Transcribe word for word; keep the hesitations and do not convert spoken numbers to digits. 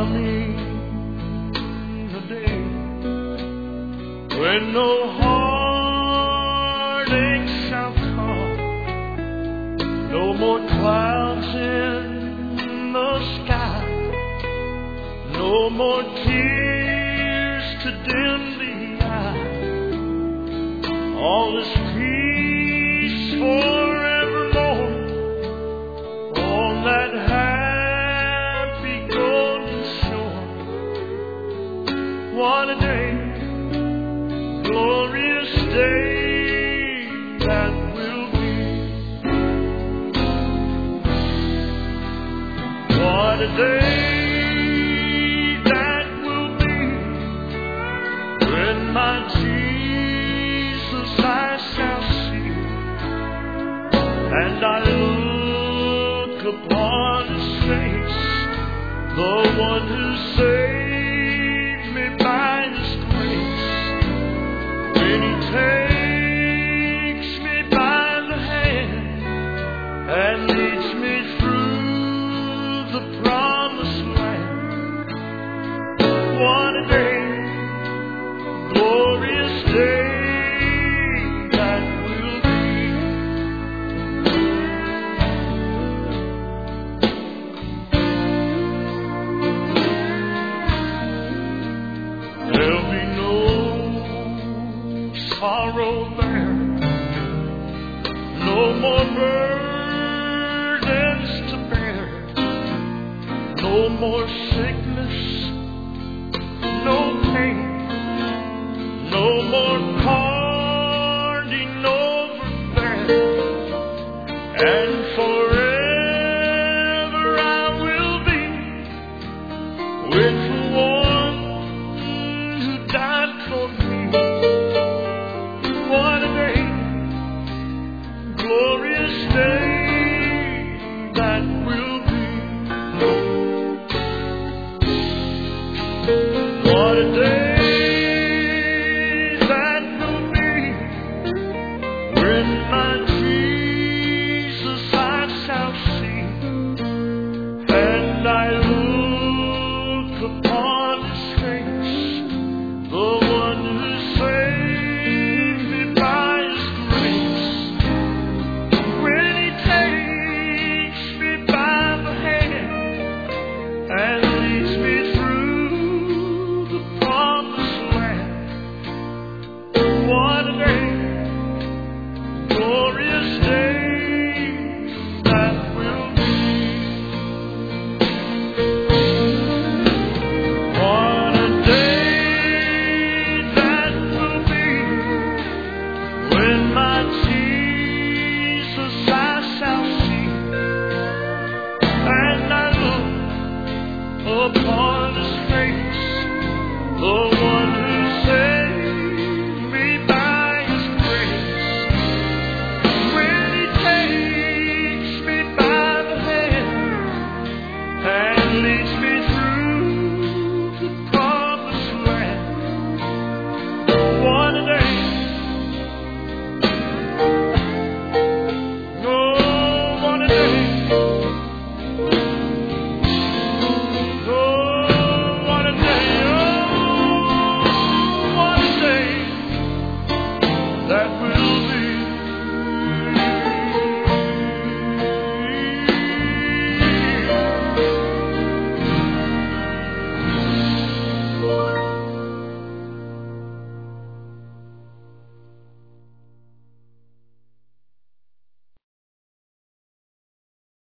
coming a day when no heartache shall come, no more clouds in the sky, no more tears to dim the eye. All is peace forevermore on that happy golden shore. What a day, glorious day that will be. What a day that will be when my Jesus I shall see, and I look upon His face, the one who saved me by His grace. When He takes me by the hand and leads me through the promised land. What a day, glorious day that will be. There'll be no sorrow there, no more burdens to bear, no more sickness, no pain, no more parting over there, and forever I will be with the one who died for me. What a day, glorious day that will be. What a day.